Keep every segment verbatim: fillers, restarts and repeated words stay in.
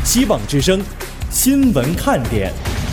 希望之声新闻看点。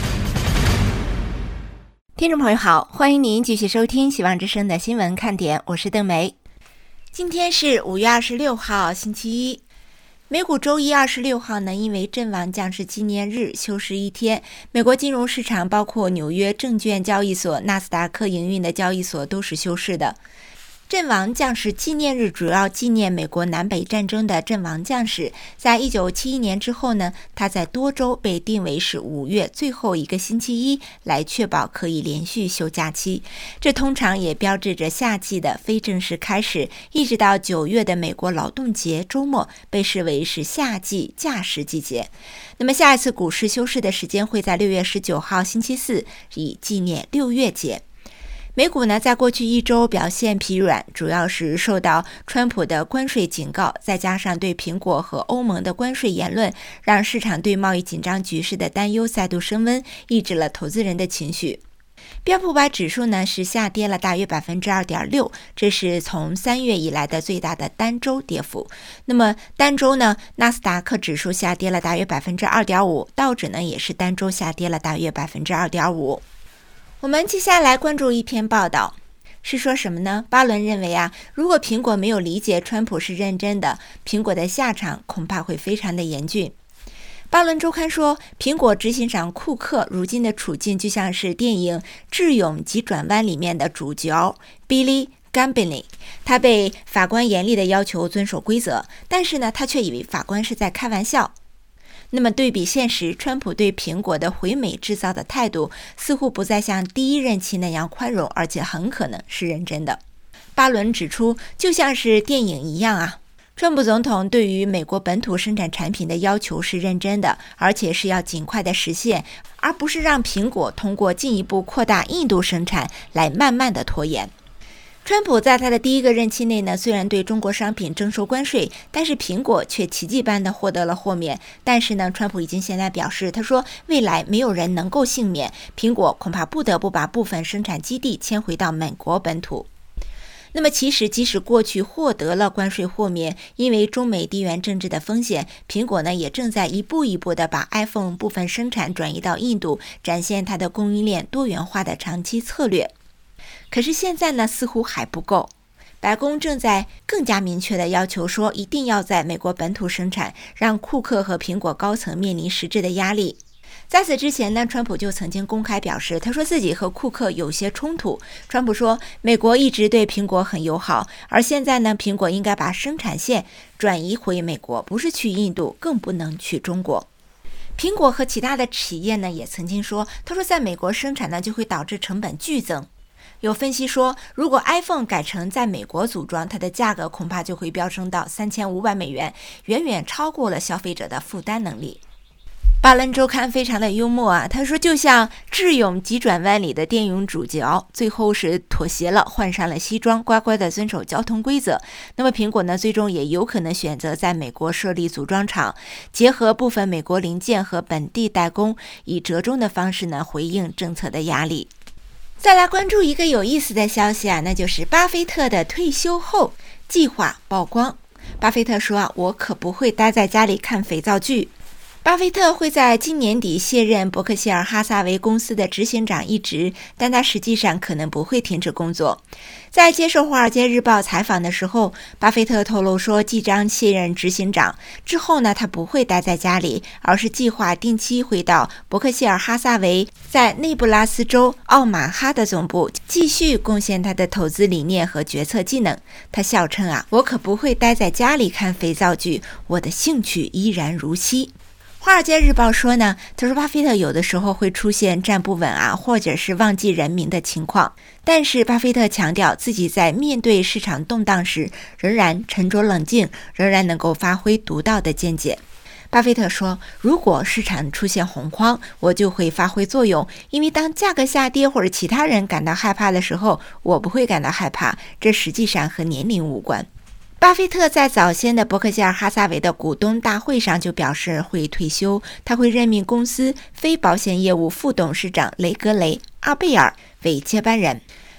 听众朋友好，欢迎您继续收听希望之声的新闻看点，我是邓梅。今天是五月二十六号星期一，美股周一二十六号呢，因为阵亡将士纪念日休市一天，美国金融市场包括纽约证券交易所、纳斯达克营运的交易所都是休市的。阵亡将士纪念日主要纪念美国南北战争的阵亡将士。在一九七一年之后呢，他在多州被定为是五月最后一个星期一，来确保可以连续休假期。这通常也标志着夏季的非正式开始，一直到九月的美国劳动节周末被视为是夏季假时季节。那么下一次股市休市的时间会在六月十九号星期四，以纪念六月节。美股呢，在过去一周表现疲软，主要是受到川普的关税警告，再加上对苹果和欧盟的关税言论，让市场对贸易紧张局势的担忧再度升温，抑制了投资人的情绪。标普五百指数呢是下跌了大约 百分之二点六， 这是从三月以来的最大的单周跌幅。那么单周呢，纳斯达克指数下跌了大约 百分之二点五， 道指呢也是单周下跌了大约 百分之二点五。我们接下来关注一篇报道，是说什么呢？巴伦认为啊，如果苹果没有理解川普是认真的，苹果的下场恐怕会非常的严峻。巴伦周刊说，苹果执行长库克如今的处境就像是电影《智勇急转弯》里面的主角 Billy Gambini， 他被法官严厉的要求遵守规则，但是呢，他却以为法官是在开玩笑。那么对比现实，川普对苹果的回美制造的态度似乎不再像第一任期那样宽容，而且很可能是认真的。巴伦指出，就像是电影一样啊，川普总统对于美国本土生产产品的要求是认真的，而且是要尽快的实现，而不是让苹果通过进一步扩大印度生产来慢慢的拖延。川普在他的第一个任期内呢，虽然对中国商品征收关税，但是苹果却奇迹般的获得了豁免。但是呢，川普已经现在表示，他说未来没有人能够幸免，苹果恐怕不得不把部分生产基地迁回到美国本土。那么其实即使过去获得了关税豁免，因为中美地缘政治的风险，苹果呢也正在一步一步的把 iPhone 部分生产转移到印度，展现它的供应链多元化的长期策略。可是现在呢，似乎还不够。白宫正在更加明确的要求说，一定要在美国本土生产，让库克和苹果高层面临实质的压力。在此之前呢，川普就曾经公开表示，他说自己和库克有些冲突。川普说，美国一直对苹果很友好，而现在呢，苹果应该把生产线转移回美国，不是去印度，更不能去中国。苹果和其他的企业呢，也曾经说，他说在美国生产呢，就会导致成本剧增。有分析说，如果 iPhone 改成在美国组装，它的价格恐怕就会飙升到三千五百美元，远远超过了消费者的负担能力。巴伦周刊非常的幽默啊，他说就像《智勇急转弯》里的电影主角，最后是妥协了，换上了西装，乖乖的遵守交通规则。那么苹果呢，最终也有可能选择在美国设立组装厂，结合部分美国零件和本地代工，以折中的方式呢回应政策的压力。再来关注一个有意思的消息啊，那就是巴菲特的退休后计划曝光。巴菲特说啊，我可不会待在家里看肥皂剧。巴菲特会在今年底卸任伯克希尔哈撒韦公司的执行长一职，但他实际上可能不会停止工作。在接受《华尔街日报》采访的时候，巴菲特透露说，即将卸任执行长之后呢，他不会待在家里，而是计划定期回到伯克希尔哈撒韦在内布拉斯州奥马哈的总部，继续贡献他的投资理念和决策技能。他笑称啊，我可不会待在家里看肥皂剧，我的兴趣依然如昔。华尔街日报说呢，他说巴菲特有的时候会出现站不稳啊，或者是忘记人名的情况，但是巴菲特强调自己在面对市场动荡时仍然沉着冷静，仍然能够发挥独到的见解。巴菲特说，如果市场出现恐慌，我就会发挥作用，因为当价格下跌或者其他人感到害怕的时候，我不会感到害怕，这实际上和年龄无关。巴菲特在早先的伯克希尔哈撒韦的股东大会上就表示会退休，他会任命公司非保险业务副董事长雷格雷·阿贝尔为接班人。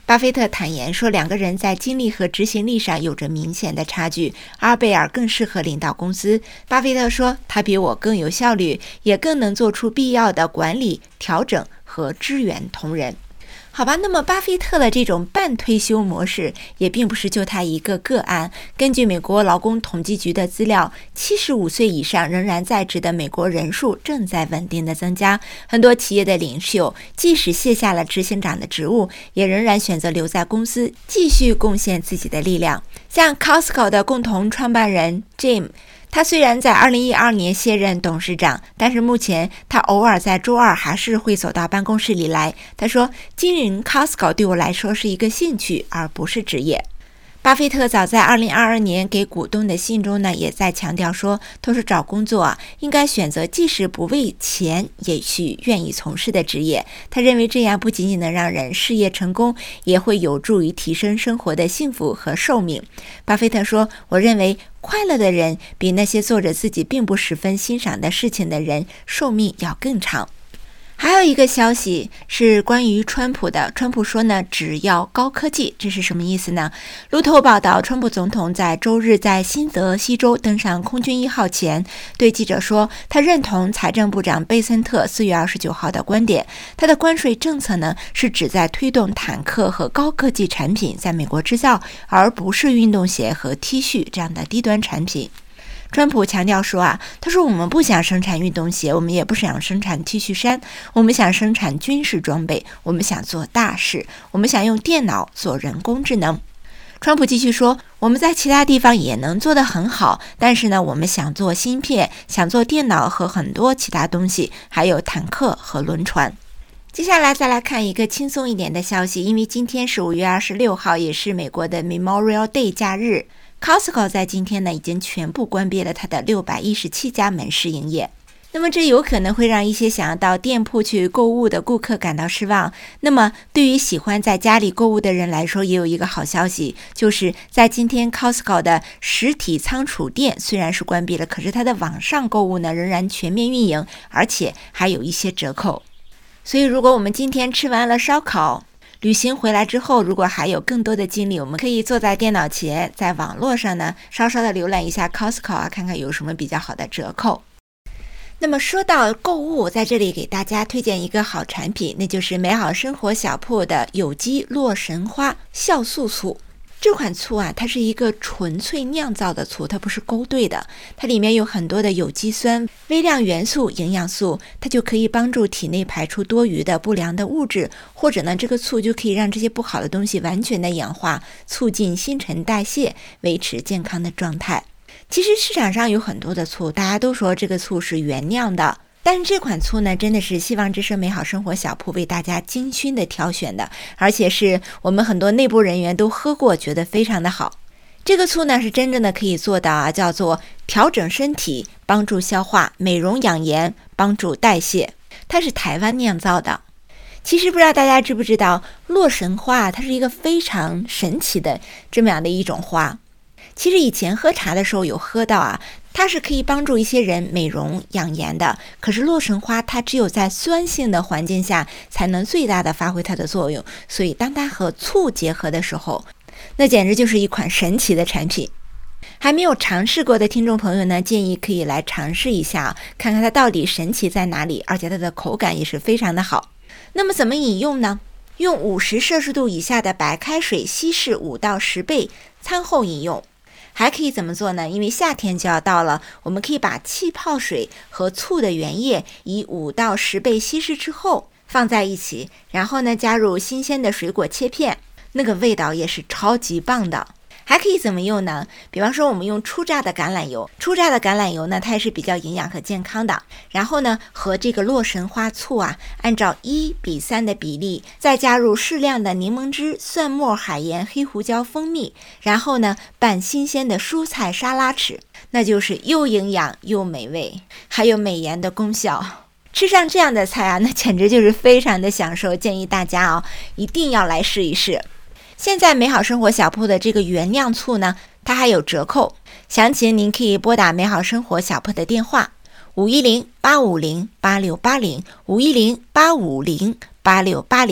巴菲特坦言说，两个人在经历和执行力上有着明显的差距，阿贝尔更适合领导公司。巴菲特说，他比我更有效率，也更能做出必要的管理、调整和支援同仁。好吧，那么巴菲特的这种半退休模式也并不是就他一个个案。根据美国劳工统计局的资料，七十五岁以上仍然在职的美国人数正在稳定的增加。很多企业的领袖即使卸下了执行长的职务，也仍然选择留在公司继续贡献自己的力量。像 Costco 的共同创办人 Jim，他虽然在二零一二年卸任董事长，但是目前他偶尔在周二还是会走到办公室里来。他说，经营 Costco 对我来说是一个兴趣，而不是职业。巴菲特早在二零二二年给股东的信中呢，也在强调说，他说找工作啊，应该选择即使不为钱也许愿意从事的职业。他认为这样不仅仅能让人事业成功，也会有助于提升生活的幸福和寿命。巴菲特说，我认为快乐的人比那些做着自己并不十分欣赏的事情的人寿命要更长。还有一个消息是关于川普的，川普说呢，只要高科技，这是什么意思呢？路透报道，川普总统在周日在新泽西州登上空军一号前，对记者说，他认同财政部长贝森特四月二十九号的观点，他的关税政策呢是旨在推动坦克和高科技产品在美国制造，而不是运动鞋和 T 恤这样的低端产品。川普强调说啊，他说我们不想生产运动鞋，我们也不想生产 T 恤衫，我们想生产军事装备，我们想做大事，我们想用电脑做人工智能。川普继续说，我们在其他地方也能做得很好，但是呢，我们想做芯片，想做电脑和很多其他东西，还有坦克和轮船。接下来再来看一个轻松一点的消息，因为今天是五月二十六号，也是美国的 Memorial Day 假日。Costco 在今天呢已经全部关闭了它的六百一十七家门市营业。那么这有可能会让一些想要到店铺去购物的顾客感到失望。那么对于喜欢在家里购物的人来说，也有一个好消息，就是在今天 Costco 的实体仓储店虽然是关闭了，可是它的网上购物呢仍然全面运营，而且还有一些折扣。所以如果我们今天吃完了烧烤，旅行回来之后，如果还有更多的精力，我们可以坐在电脑前，在网络上呢稍稍的浏览一下 Costco 啊，看看有什么比较好的折扣。那么说到购物，在这里给大家推荐一个好产品，那就是美好生活小铺的有机洛神花酵素醋。这款醋啊，它是一个纯粹酿造的醋，它不是勾兑的，它里面有很多的有机酸、微量元素、营养素，它就可以帮助体内排出多余的不良的物质，或者呢，这个醋就可以让这些不好的东西完全的氧化，促进新陈代谢，维持健康的状态。其实市场上有很多的醋，大家都说这个醋是原酿的，但是这款醋呢，真的是希望之声美好生活小铺为大家精心的挑选的，而且是我们很多内部人员都喝过，觉得非常的好。这个醋呢，是真正的可以做到啊，叫做调整身体、帮助消化、美容养颜、帮助代谢。它是台湾酿造的。其实不知道大家知不知道，洛神花它是一个非常神奇的这么样的一种花。其实以前喝茶的时候有喝到啊，它是可以帮助一些人美容养颜的。可是洛神花它只有在酸性的环境下才能最大的发挥它的作用，所以当它和醋结合的时候，那简直就是一款神奇的产品。还没有尝试过的听众朋友呢，建议可以来尝试一下，看看它到底神奇在哪里，而且它的口感也是非常的好。那么怎么饮用呢？用五十摄氏度以下的白开水稀释五到十倍，餐后饮用。还可以怎么做呢？因为夏天就要到了，我们可以把气泡水和醋的原液以五到十倍稀释之后放在一起，然后呢加入新鲜的水果切片，那个味道也是超级棒的。还可以怎么用呢？比方说我们用初榨的橄榄油，初榨的橄榄油呢，它也是比较营养和健康的。然后呢，和这个洛神花醋啊，按照一比三的比例，再加入适量的柠檬汁、蒜末、海盐、黑胡椒、蜂蜜，然后呢，拌新鲜的蔬菜沙拉吃，那就是又营养又美味，还有美颜的功效。吃上这样的菜啊，那简直就是非常的享受，建议大家哦，一定要来试一试。现在美好生活小铺的这个原酿醋呢，它还有折扣，详情您可以拨打美好生活小铺的电话五一零八五零八六八零 五一零八五零八六八零，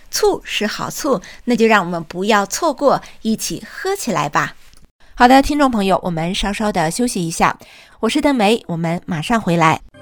醋是好醋，那就让我们不要错过，一起喝起来吧。好的，听众朋友，我们稍稍的休息一下，我是邓梅，我们马上回来。